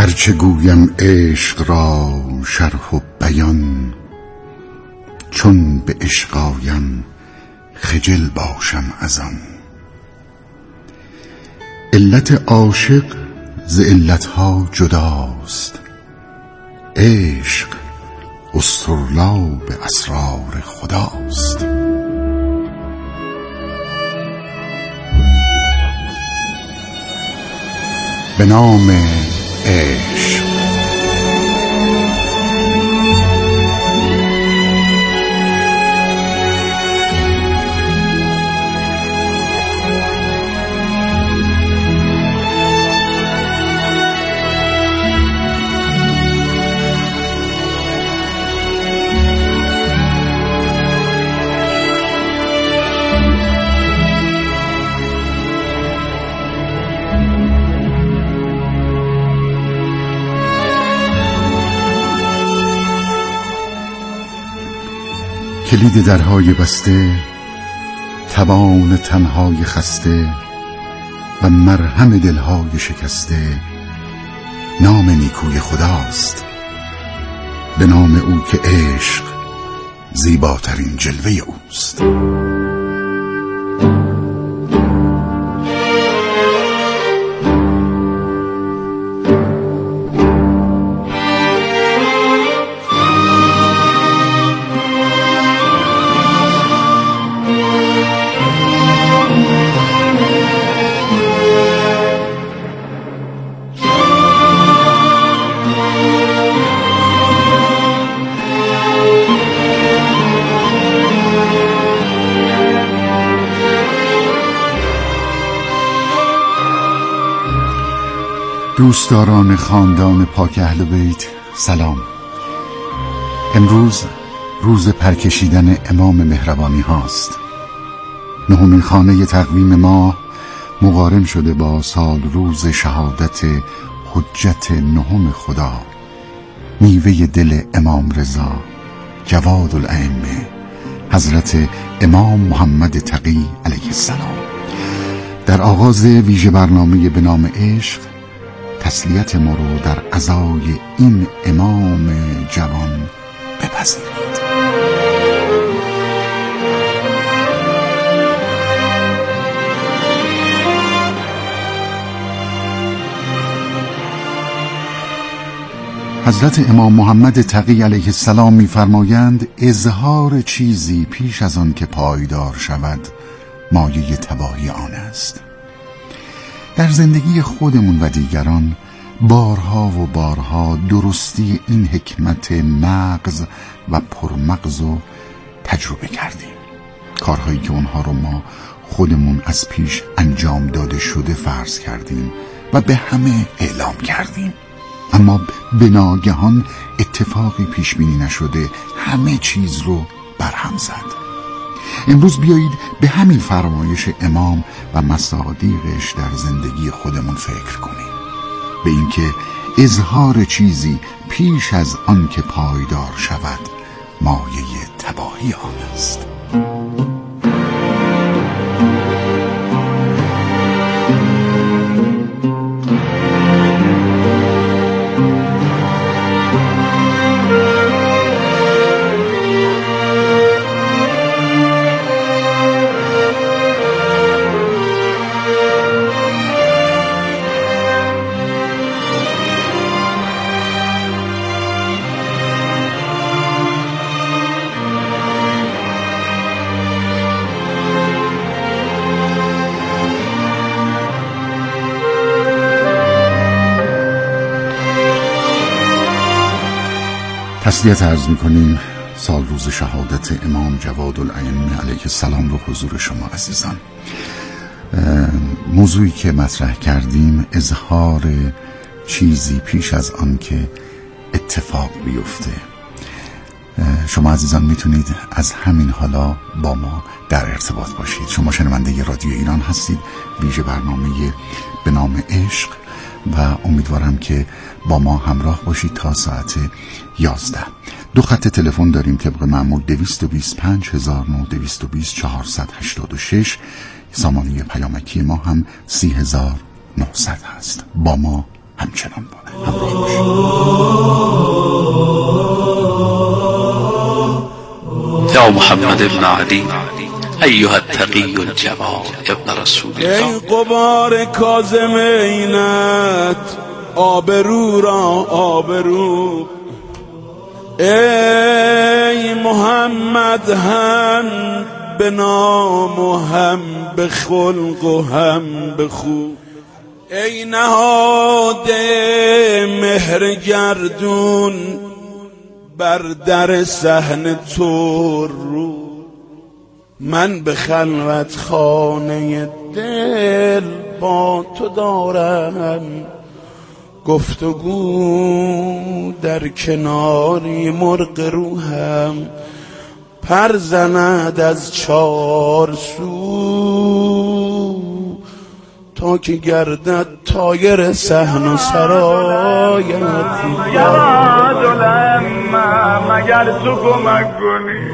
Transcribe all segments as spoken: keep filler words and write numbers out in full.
هرچه گویم عشق را شرح و بیان، چون به عشق آیم خجل باشم از آن. علت عاشق ز علتها جداست، عشق اصطرلاب اسرار خداست. به نام عشق. کلید درهای بسته، توان تنهای خسته و مرهم دلهای شکسته، نام نیکوی خداست. به نام او که عشق زیباترین جلوه اوست. دوستداران خاندان پاک اهل بیت سلام. امروز روز پرکشیدن امام مهربانی هاست. نهمین خانه تقویم ماه مقارن شده با سال روز شهادت حجت نهم خدا، میوه دل امام رضا جواد الائمه حضرت امام محمد تقی علیه السلام. در آغاز ویژه برنامه به نام عشق تسلیت ما رو در عزای این امام جوان بپذیرید. حضرت امام محمد تقی علیه السلام می‌فرمایند اظهار چیزی پیش از آن که پایدار شود مایه تباهی آن است. در زندگی خودمون و دیگران بارها و بارها درستی این حکمت مغز و پرمغز رو تجربه کردیم. کارهایی که اونها رو ما خودمون از پیش انجام داده شده فرض کردیم و به همه اعلام کردیم، اما به ناگهان اتفاقی پیش بینی نشده همه چیز رو برهم زد. امروز بیایید به همین فرمایش امام و مصادیقش در زندگی خودمون فکر کنیم، به اینکه اظهار چیزی پیش از آن که پایدار شود مایه تباهی آن است. تسلیت عرض میکنیم سال روز شهادت امام جواد الائمه علیه السلام رو حضور شما عزیزان. موضوعی که مطرح کردیم اظهار چیزی پیش از آن که اتفاق بیفته. شما عزیزان میتونید از همین حالا با ما در ارتباط باشید. شما شنونده رادیو ایران هستید، ویژه برنامه به نام عشق، و امیدوارم که با ما همراه باشید تا ساعت یازده. دو خط تلفن داریم طبق معمول دویست و بیست و پنج هزار و نهصد و دویست و بیست چهارصد و هشتاد و شش. سامانه پیامکی ما هم سی هزار و نهصد هست. با ما همچنان همراه یا محمد بن علی ایها التقی الجواد ابن رسول الله. ای غبار کاظم عینت آبرو را آبرو، ای محمد هم به نام و هم به خلق و هم به خو، ای نهاده مهر گردون بر در صحن تو رو، من به خلوت خانه دل با تو دارم گفتگو، در کناری مرغ روحم پر زند از چار سو، تا که گردد طایر صحن و سرایت مگر تو کمک کنی.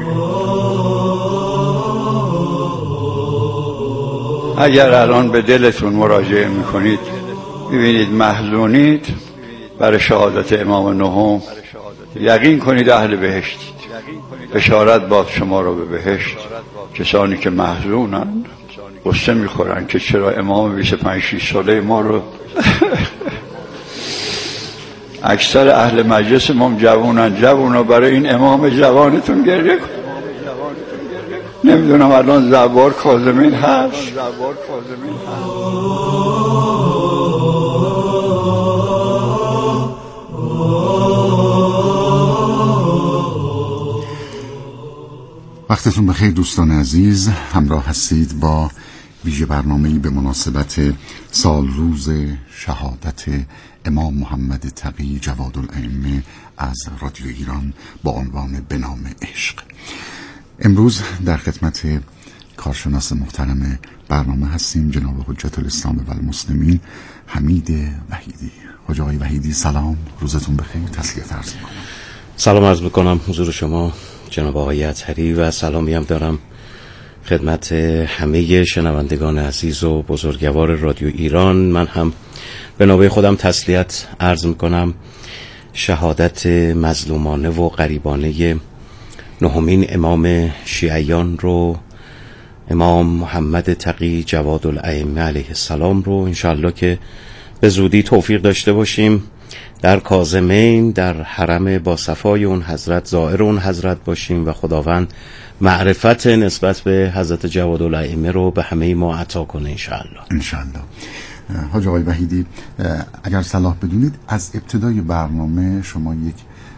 اگر الان به دلتون مراجعه میکنید ببینید محزونید برای شهادت امام نهم، یقین کنید اهل بهشتید. بشارت باد شما رو به بهشت. کسانی که محزونند غصه میخورن که چرا امام بیست و پنج شش ساله ما رو اکثر اهل مجلس ما جوانن، جوانا برای این امام جوانتون گریه کن. نمیدونم الان زبار کاظمین هست. وقتتون بخیر دوستان عزیز، همراه هستید با ویژه برنامه‌ای به مناسبت سال روز شهادت امام محمد تقی جوادالائمه از رادیو ایران با عنوان به نام عشق. امروز در خدمت کارشناس محترم برنامه هستیم، جناب حجت الاسلام و المسلمین حمید وحیدی. حاج آقای وحیدی سلام، روزتون بخیر، تسلیت عرض می‌کنم. سلام عرض می‌کنم حضور شما جناب آقای اطهری و سلامی هم دارم خدمت همه شنوندگان عزیز و بزرگوار رادیو ایران. من هم به نوبه خودم تسلیت عرض می‌کنم. شهادت مظلومانه و غریبانه نهمین امام شیعیان رو، امام محمد تقی جوادالائمه علیه السلام رو انشالله که به زودی توفیق داشته باشیم در کاظمین، در حرم با صفای اون حضرت، زائر اون حضرت باشیم و خداوند معرفت نسبت به حضرت جوادالائمه رو به همه ما عطا کنه انشالله. انشالله. حاج آقای وحیدی اگر صلاح بدونید از ابتدای برنامه شما یک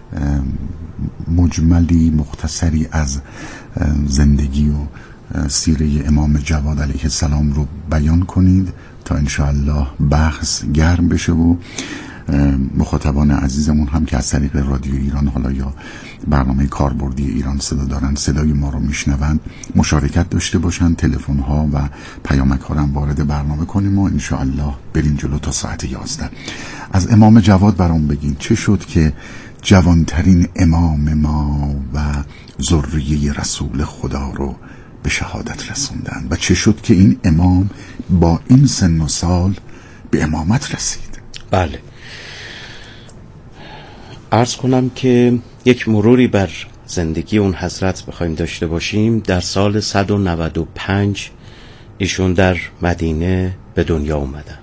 مجملی مختصری از زندگی و سیره امام جواد علیه السلام رو بیان کنید تا انشاءالله بحث گرم بشه و مخاطبان عزیزمون هم که از طریق رادیو ایران حالا یا برنامه کاربردی ایران صدا دارن صدای ما رو میشنوند مشارکت داشته باشن، تلفن ها و پیامک ها رو هم وارد برنامه کنیم و انشاءالله بریم جلو تا ساعت یازده. از امام جواد برام بگین چه شد که جوانترین امام ما و ذریه رسول خدا رو به شهادت رسوندن و چه شد که این امام با این سن و سال به امامت رسید؟ بله، عرض کنم که یک مروری بر زندگی اون حضرت بخوایم داشته باشیم. در سال صد و نود و پنج ایشون در مدینه به دنیا اومدن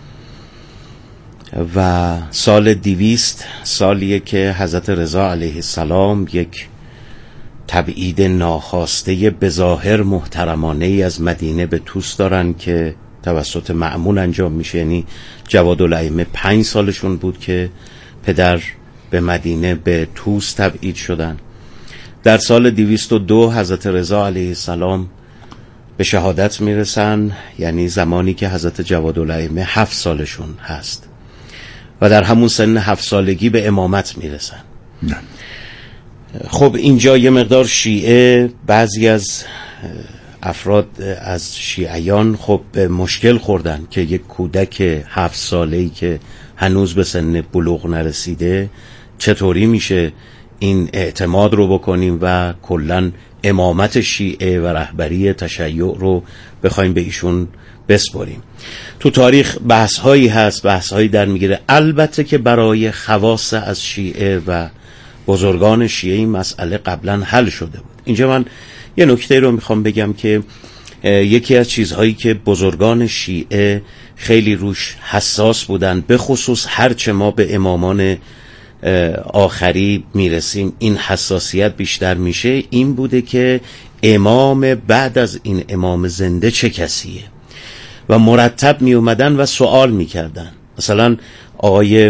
و سال دویست سالیه که حضرت رضا علیه السلام یک تبعید ناخواسته بظاهر محترمانه ای از مدینه به طوس دارن که توسط مأمون انجام میشه. یعنی جوادالائمه پنج سالشون بود که پدر به مدینه به طوس تبعید شدن. در سال دویست و دو حضرت رضا علیه السلام به شهادت میرسن، یعنی زمانی که حضرت جوادالائمه هفت سالشون هست و در همون سن هفت سالگی به امامت میرسن. نه. خب اینجا یه مقدار شیعه، بعضی از افراد از شیعیان خب به مشکل خوردن که یک کودک هفت ساله‌ای که هنوز به سن بلوغ نرسیده چطوری میشه این اعتماد رو بکنیم و کلن امامت شیعه و رهبری تشیع رو بخوایم به ایشون بسپاریم. تو تاریخ بحث هایی هست، بحث هایی در میگیره، البته که برای خواص از شیعه و بزرگان شیعه این مسئله قبلا حل شده بود. اینجا من یه نکته رو میخوام بگم که یکی از چیزهایی که بزرگان شیعه خیلی روش حساس بودن، به خصوص هرچه ما به امامان آخری میرسیم این حساسیت بیشتر میشه، این بوده که امام بعد از این امام زنده چه کسیه و مرتب می اومدن و سوال میکردن. مثلا آقای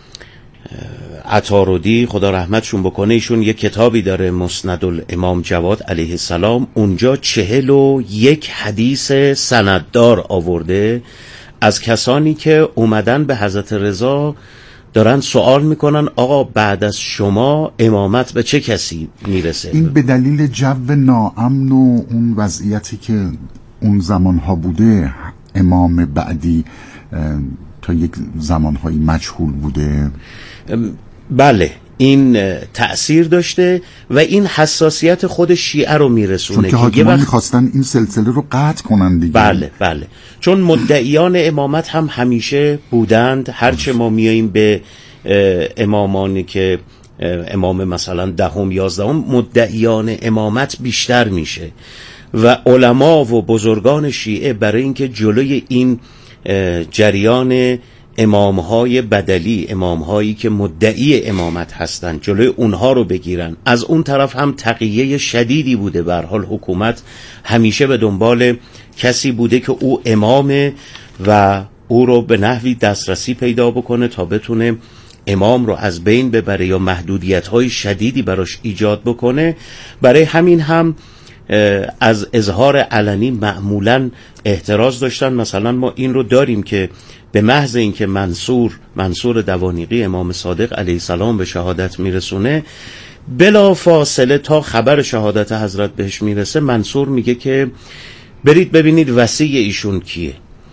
عطارودی خدا رحمتشون بکنه، ایشون یک کتابی داره مسند الامام جواد علیه السلام، اونجا چهل و یک حدیث سنددار آورده از کسانی که اومدن به حضرت رضا دارن سوال میکنن آقا بعد از شما امامت به چه کسی میرسه. این به دلیل جو ناامن و اون وضعیتی که اون زمانها بوده، امام بعدی تا یک زمانهایی مجهول بوده. بله این تأثیر داشته و این حساسیت خود شیعه رو میرسونه، چون که حاکمان وقت... میخواستن این سلسله رو قطع کنن دیگه. بله بله، چون مدعیان امامت هم همیشه بودند. هرچه ما میاییم به امامانی که امام مثلا دهم یازدهم مدعیان امامت بیشتر میشه و علما و بزرگان شیعه برای اینکه جلوی این جریان امامهای بدلی، امامهایی که مدعی امامت هستند، جلوی اونها رو بگیرن، از اون طرف هم تقیه شدیدی بوده. به هر حال حکومت همیشه به دنبال کسی بوده که او امامه و او رو به نحوی دسترسی پیدا بکنه تا بتونه امام رو از بین ببره یا محدودیت‌های شدیدی براش ایجاد بکنه. برای همین هم از اظهار علنی معمولاً احتراز داشتن. مثلا ما این رو داریم که به محض اینکه منصور منصور دوانیقی امام صادق علیه السلام به شهادت میرسونه، بلا فاصله تا خبر شهادت حضرت بهش میرسه، منصور میگه که برید ببینید وصی ایشون کیه.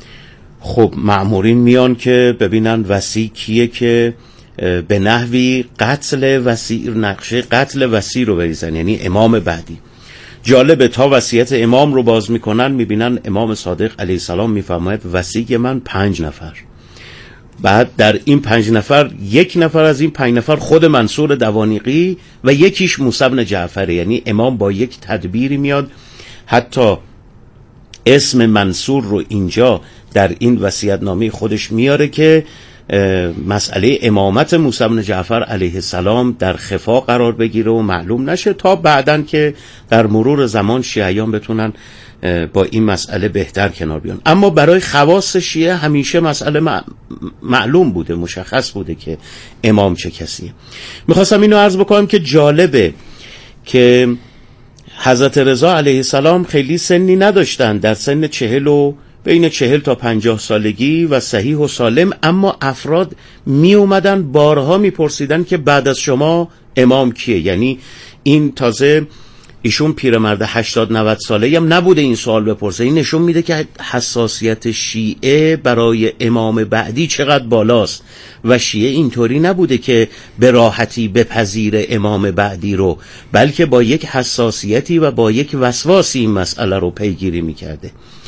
خب مأمورین میان که ببینن وصی کیه که به نحوی قتل وصی، نقشه قتل وصی رو بریزن، یعنی امام بعدی. جالبه تا وصیت امام رو باز میکنن میبینن امام صادق علیه السلام میفرماید وصی من پنج نفر. بعد در این پنج نفر یک نفر از این پنج نفر خود منصور دوانیقی و یکیش موسی بن جعفره. یعنی امام با یک تدبیری میاد حتی اسم منصور رو اینجا در این وصیت‌نامه خودش میاره که مسئله امامت موسی بن جعفر علیه السلام در خفا قرار بگیره و معلوم نشه، تا بعدن که در مرور زمان شیعیان بتونن با این مسئله بهتر کنار بیان. اما برای خواص شیعه همیشه مسئله معلوم بوده، مشخص بوده که امام چه کسیه. میخواستم اینو عرض بکنم که جالبه که حضرت رضا علیه السلام خیلی سنی نداشتن، در سن چهل و بین چهل تا پنجاه سالگی و صحیح و سالم، اما افراد می اومدن بارها می پرسیدن که بعد از شما امام کیه. یعنی این تازه ایشون پیرمرد هشتاد نود ساله هم نبوده این سوال بپرسه. این نشون میده که حساسیت شیعه برای امام بعدی چقدر بالاست و شیعه اینطوری نبوده که به راحتی بپذیر امام بعدی رو، بلکه با یک حساسیتی و با یک وسواسی این مسئله رو پیگیری میکرده.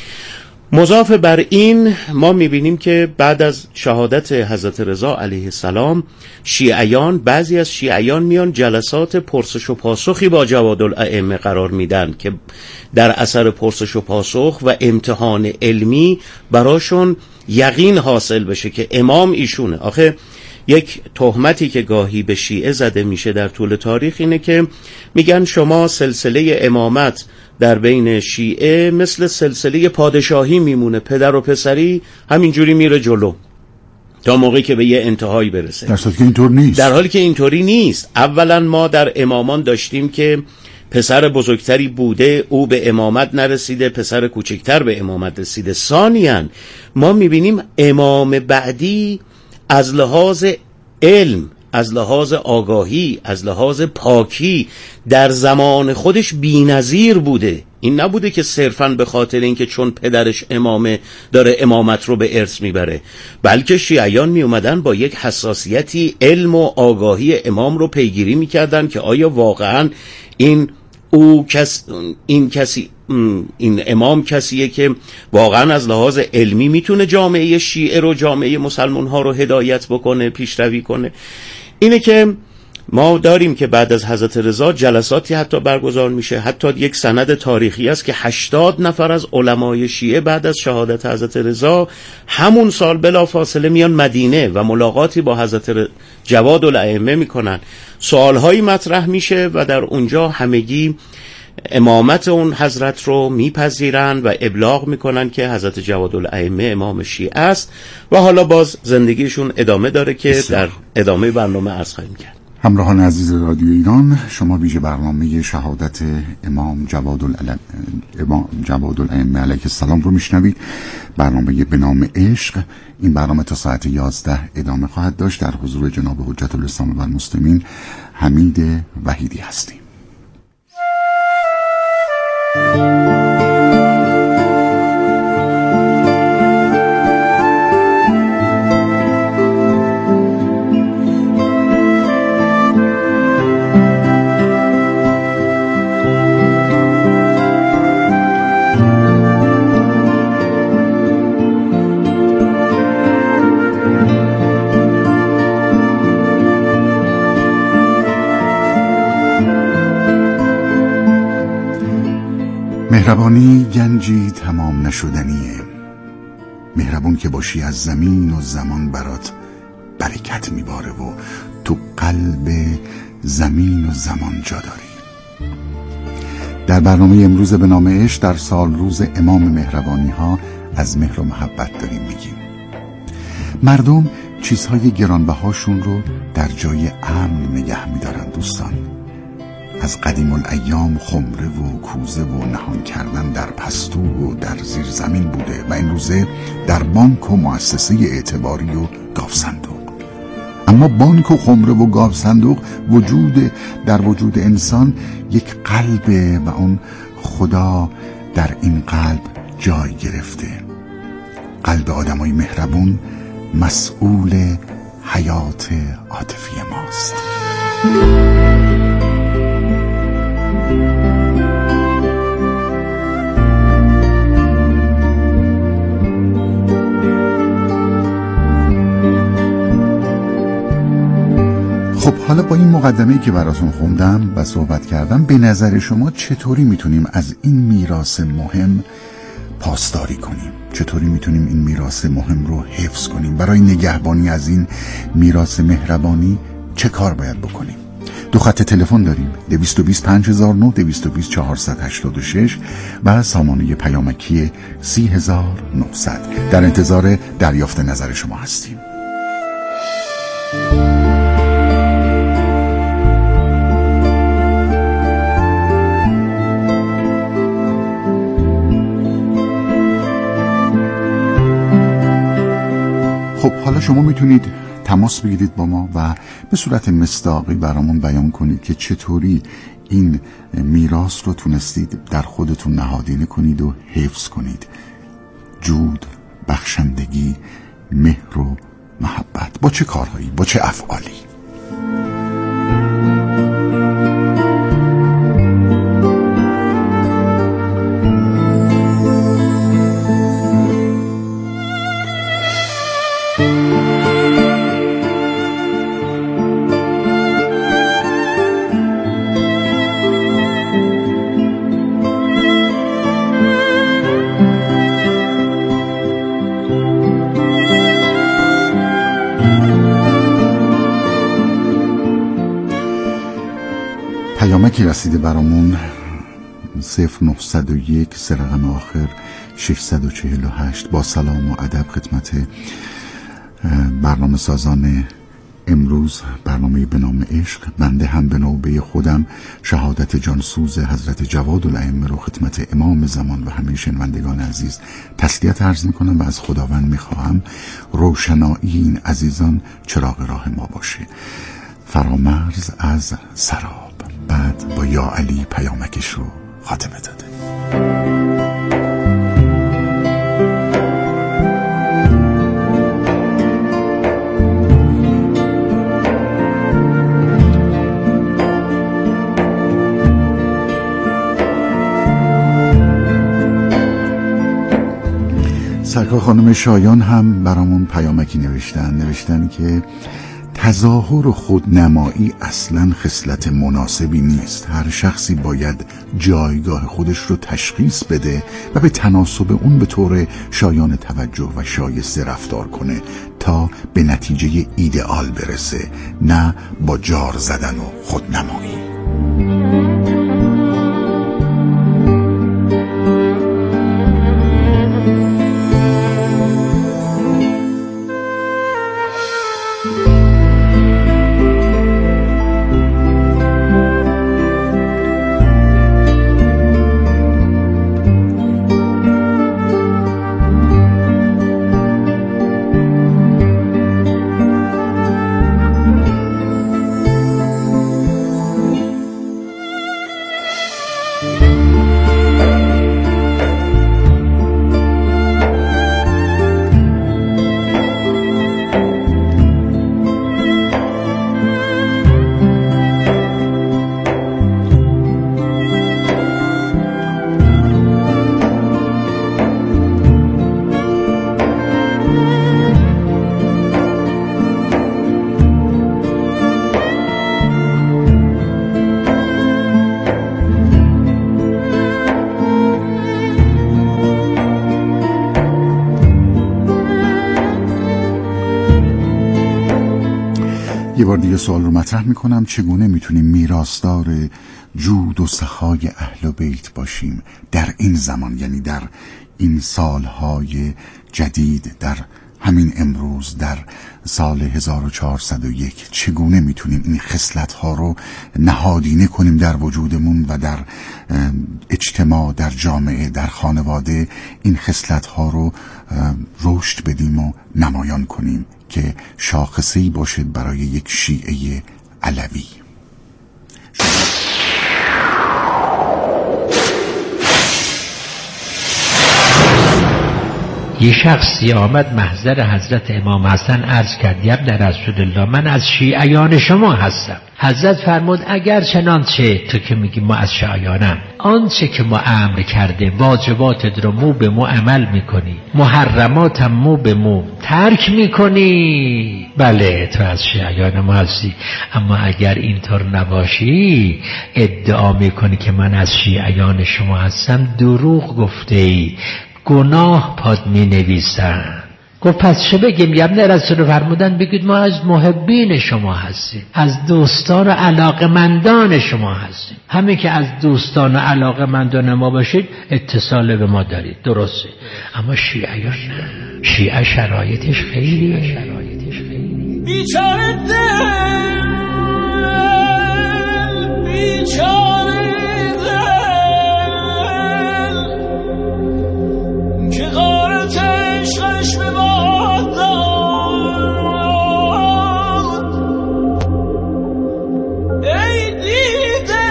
مضاف بر این ما میبینیم که بعد از شهادت حضرت رضا علیه السلام شیعیان، بعضی از شیعیان میان جلسات پرسش و پاسخی با جوادالائمه قرار میدن که در اثر پرسش و پاسخ و امتحان علمی براشون یقین حاصل بشه که امام ایشونه. آخه یک تهمتی که گاهی به شیعه زده میشه در طول تاریخ اینه که میگن شما سلسله امامت در بین شیعه مثل سلسله پادشاهی میمونه، پدر و پسری همینجوری میره جلو تا موقعی که به یه انتهایی برسه، در حالی که اینطور نیست. در حالی که اینطوری نیست. اولا ما در امامان داشتیم که پسر بزرگتری بوده، او به امامت نرسیده، پسر کوچکتر به امامت رسیده. ثانیاً ما میبینیم امام بعدی از لحاظ علم، از لحاظ آگاهی، از لحاظ پاکی در زمان خودش بی‌نظیر بوده. این نبوده که صرفاً به خاطر اینکه چون پدرش امامه داره امامت رو به ارث میبره، بلکه شیعیان می اومدن با یک حساسیتی علم و آگاهی امام رو پیگیری میکردن که آیا واقعاً این او کس این کسی این امام کسیه که واقعا از لحاظ علمی میتونه جامعه شیعه رو، جامعه مسلمان ها رو هدایت بکنه، پیشروی کنه. اینه که ما داریم که بعد از حضرت رضا جلساتی حتی برگزار میشه، حتی یک سند تاریخی است که هشتاد نفر از علمای شیعه بعد از شهادت حضرت رضا همون سال بلا فاصله میان مدینه و ملاقاتی با حضرت جواد الائمه میکنن، سوالهایی مطرح میشه و در اونجا همگی امامت اون حضرت رو میپذیرن و ابلاغ میکنن که حضرت جواد الائمه امام شیعه است و حالا باز زندگیشون ادامه داره که در ادامه برنامه عرض خواهیم کرد. همراهان عزیز رادیو ایران، شما ویژه برنامه شهادت امام جواد الائمه امام جواد الائمه علیه السلام رو میشنوید. برنامه به نام عشق. این برنامه تا ساعت یازده ادامه خواهد داشت. در حضور جناب حجت الاسلام و المسلمین حمید وحیدی هستیم. مهربانی گنجی تمام نشدنیه. مهربون که باشی از زمین و زمان برات برکت میباره و تو قلب زمین و زمان جا داری. در برنامه امروز به نام عشق در سال روز امام مهربانی ها از مهر و محبت داریم میگیم. مردم چیزهای گرانبهاشون رو در جای امن نگه میدارن دوستان. از قدیم الایام خمره و کوزه و نهان کردن در پستو و در زیر زمین بوده و این روزه در بانک و مؤسسه اعتباری و گاو صندوق. اما بانک و خمره و گاو صندوق وجود در وجود انسان یک قلبه و اون خدا در این قلب جای گرفته. قلب آدمای مهربون مسئول حیات عاطفی ماست. خب حالا با این مقدمه‌ای که براتون خوندم و صحبت کردم، به نظر شما چطوری میتونیم از این میراث مهم پاسداری کنیم؟ چطوری میتونیم این میراث مهم رو حفظ کنیم؟ برای نگهبانی از این میراث مهربانی چه کار باید بکنیم؟ دو خط تلفن داریم، دویست و بیست پنج هزار و نه، دویست و بیست چهارصد و هشتاد و شش و سامانه پیامکی سی هزار و نهصد. در انتظار دریافت نظر شما هستیم. خب حالا شما میتونید تماس بگیرید با ما و به صورت مصداقی برامون بیان کنید که چطوری این میراث رو تونستید در خودتون نهادینه کنید و حفظ کنید. جود، بخشندگی، مهر و محبت. با چه کارهایی، با چه افعالی؟ پیامکی رسیده برامون صفر نهصد و یک سه رقم آخر ششصد و چهل و هشت. با سلام و ادب خدمت برنامه سازان امروز برنامه به نام عشق. بنده هم به نوبه خودم شهادت جانسوز حضرت جواد الائمه رو خدمت امام زمان و همه شنوندگان عزیز تسلیت عرض میکنم و از خداوند میخواهم روشنایی این عزیزان چراغ راه ما باشه. فرامرز از سراب. بعد با یا علی پیامکش رو خاتمه داده. سرکار خانم شایان هم برامون پیامکی نوشتن نوشتن که تظاهر و خودنمایی اصلاً خصلت مناسبی نیست. هر شخصی باید جایگاه خودش رو تشخیص بده و به تناسب اون به طور شایان توجه و شایسته رفتار کنه تا به نتیجه ایدئال برسه، نه با جار زدن و خودنمایی. یه بار دیگه سوال رو مطرح میکنم: چگونه میتونیم میراثدار جود و سخای اهل بیت باشیم در این زمان، یعنی در این سالهای جدید، در همین امروز، در سال هزار و چهارصد و یک؟ چگونه میتونیم این خصلت‌ها رو نهادینه کنیم در وجودمون و در اجتماع، در جامعه، در خانواده این خصلت‌ها رو رشد بدیم و نمایان کنیم که شاخصه‌ای باشد برای یک شیعه علوی؟ یه شخصی آمد محضر حضرت امام حسن عرض کرد: یا ابن رسول الله، من از شیعیان شما هستم. حضرت فرمود: اگر چنانچه تو که میگی ما از شیعیانم، آنچه که ما امر کرده واجباتت رو مو به مو عمل میکنی، محرماتم مو به مو ترک میکنی، بله تو از شیعیان ما هستی. اما اگر اینطور نباشی، ادعا میکنی که من از شیعیان شما هستم، دروغ گفته ای، گناه پاد می نویسن. گفت پس چه بگیم؟ یا ابن رسول فرمودن بگید ما از محبین شما هستیم، از دوستان و علاقمندان شما هستیم. همین که از دوستان و علاقمندان ما باشید اتصال به ما دارید، درسته. اما شیعیان نه، شیعه شرایطش خیلی شرایطش خیلی بیچاره دل، بیچاره که غارت عشقش به باد داد، ای دیده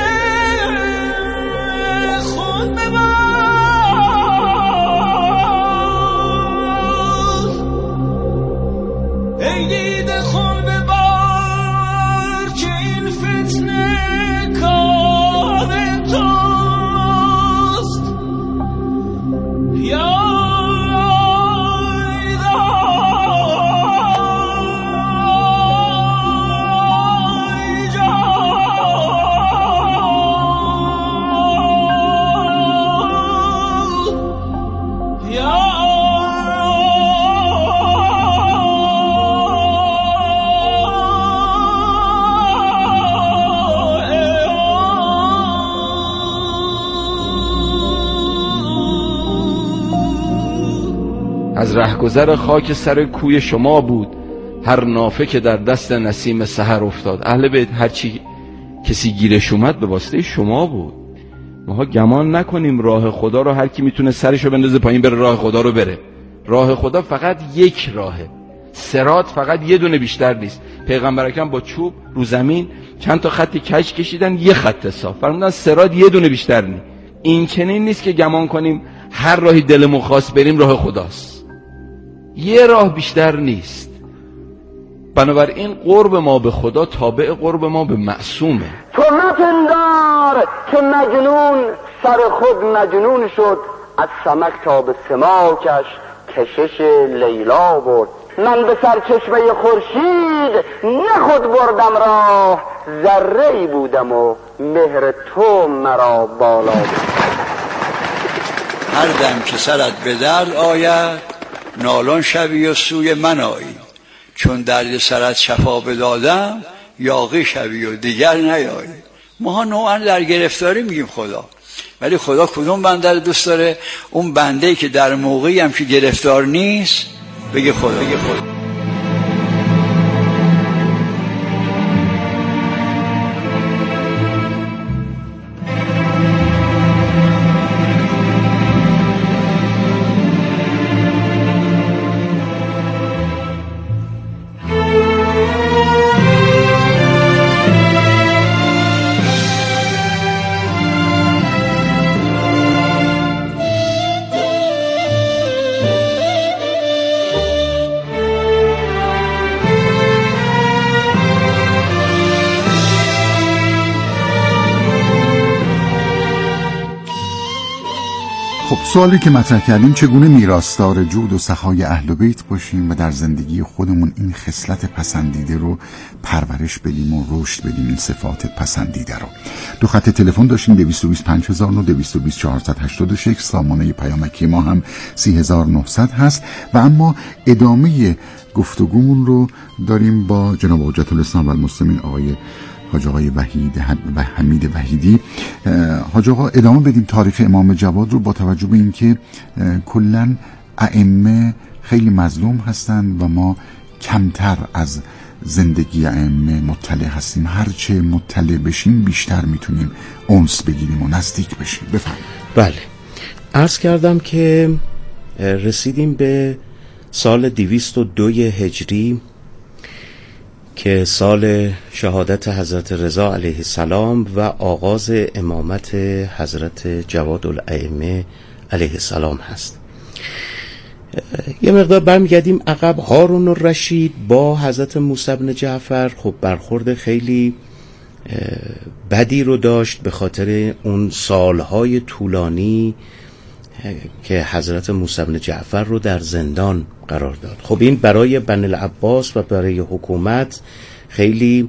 خون به باد، ای دیده خون به باد که این فتنه کار توست. یا از رهگذر خاک سر کوی شما بود هر نافه که در دست نسیم سحر افتاد. اهل بیت هر چی کسی گیرش اومد به واسطه شما بود. ماها گمان نکنیم راه خدا رو هر کی میتونه سرشو بندازه پایین بره راه خدا رو بره. راه خدا فقط یک راهه، صراط فقط یه دونه بیشتر نیست. پیغمبر اکرم با چوب رو زمین چند تا خط کج کشیدن، یه خط صاف، فرمودن صراط یه دونه بیشتر نیست. این چنین نیست که گمان کنیم هر راهی دلمون خواست بریم راه خداست، یه راه بیشتر نیست. بنابراین قرب ما به خدا تابع قرب ما به معصومه. تو مپندار که مجنون سر خود مجنون شد، از سمک تا به سماکش کشش لیلا برد. من به سرچشمه خورشید نه خود بردم راه، ذره ای بودم و مهر تو مرا بالا بود. هر دم که سرت به درد آید نالان شوی و سوی من آیی، چون درد سرت شفا بدادم یاغی شوی و دیگر نیایی. ما نوعا در گرفتاری میگیم خدا، ولی خدا کدوم بنده رو دوست داره؟ اون بنده‌ای که در موقعی هم که گرفتار نیست بگه خدا بگه خدا. سوالی که مطرح کردیم چگونه میراثدار جود و سخای اهل بیت باشیم و در زندگی خودمون این خصلت پسندیده رو پرورش بدیم و رشد بدیم، این صفات پسندیده رو. دو خط تلفن داشتیم، دویست و بیست پنج هزار و نه، دویست و بیست چهارصد و هشتاد و شش. سامانه پیامکی ما هم سی هزار و نهصد هست. و اما ادامه گفتگومون رو داریم با جناب حجت الاسلام و المسلمین آقای حاج آقای وحید و حمید وحیدی. حاج آقا ادامه بدیم تاریخ امام جواد رو با توجه به اینکه کلاً ائمه خیلی مظلوم هستند و ما کمتر از زندگی ائمه مطلع هستیم. هرچه مطلع بشیم بیشتر میتونیم انس بگیریم و نزدیک بشیم. بفرمایید. بله، عرض کردم که رسیدیم به سال دویست و دو هجری که سال شهادت حضرت رضا علیه السلام و آغاز امامت حضرت جواد الائمه علیه السلام هست. یه مقدار برمیگردیم عقب. هارون الرشید با حضرت موسی بن جعفر خب برخورد خیلی بدی رو داشت به خاطر اون سالهای طولانی که حضرت موسی بن جعفر رو در زندان قرار داد. خب این برای بنی العباس و برای حکومت خیلی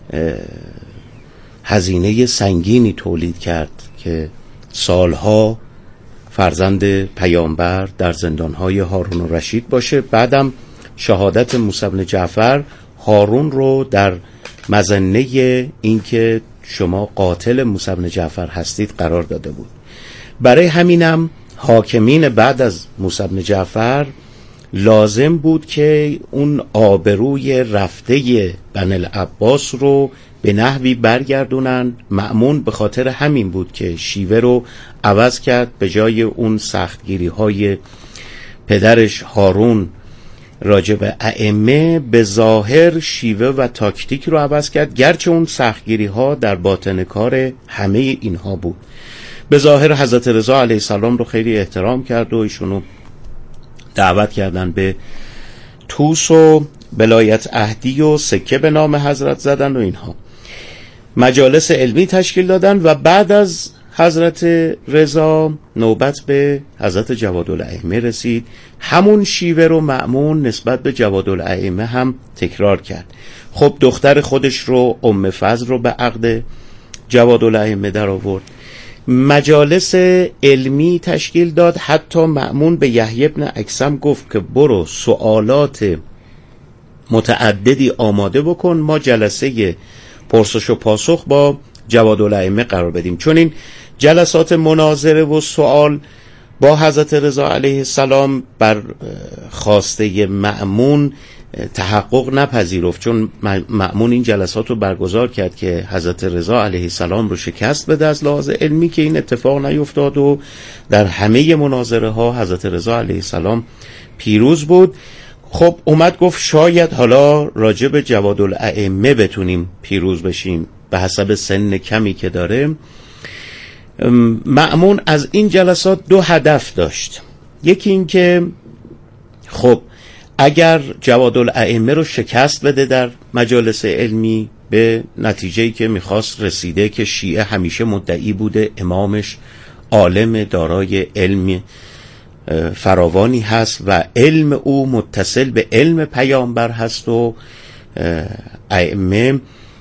هزینه سنگینی تولید کرد که سالها فرزند پیامبر در زندانهای هارون الرشید باشه. بعدم شهادت موسی بن جعفر هارون رو در مظنه اینکه شما قاتل موسی بن جعفر هستید قرار داده بود. برای همینم حاکمین بعد از موسی بن جعفر لازم بود که اون آبروی رفته بنی العباس رو به نحوی برگردونن. مأمون به خاطر همین بود که شیوه رو عوض کرد، به جای اون سختگیری های پدرش هارون راجع به ائمه به ظاهر شیوه و تاکتیک رو عوض کرد، گرچه اون سختگیری ها در باطن کار همه اینها بود. به ظاهر حضرت رضا علیه السلام رو خیلی احترام کرد و ایشونو دعوت کردن به توس و ولایت عهدی و سکه به نام حضرت زدن و اینها. مجالس علمی تشکیل دادن و بعد از حضرت رضا نوبت به حضرت جواد الائمه رسید. همون شیوه رو مأمون نسبت به جواد الائمه هم تکرار کرد. خب دختر خودش رو ام فضل رو به عقد جواد الائمه در آورد. مجالس علمی تشکیل داد. حتی مأمون به یحیی بن اکثم گفت که برو سوالات متعددی آماده بکن، ما جلسه پرسش و پاسخ با جواد الائمه قرار بدیم. چون این جلسات مناظره و سوال با حضرت رضا علیه السلام بر خواسته مأمون تحقق نپذیرفت، چون مأمون این جلسات رو برگزار کرد که حضرت رضا علیه السلام رو شکست بده از لحاظ علمی، که این اتفاق نیفتاد و در همه مناظره ها حضرت رضا علیه السلام پیروز بود. خب اومد گفت شاید حالا راجع به جواد الائمه بتونیم پیروز بشیم به حسب سن کمی که داره. مأمون از این جلسات دو هدف داشت. یکی این که خب اگر جواد الائمه رو شکست بده در مجالس علمی، به نتیجه‌ای که میخواست رسیده که شیعه همیشه مدعی بوده امامش عالم دارای علم فراوانی هست و علم او متصل به علم پیامبر هست و ائمه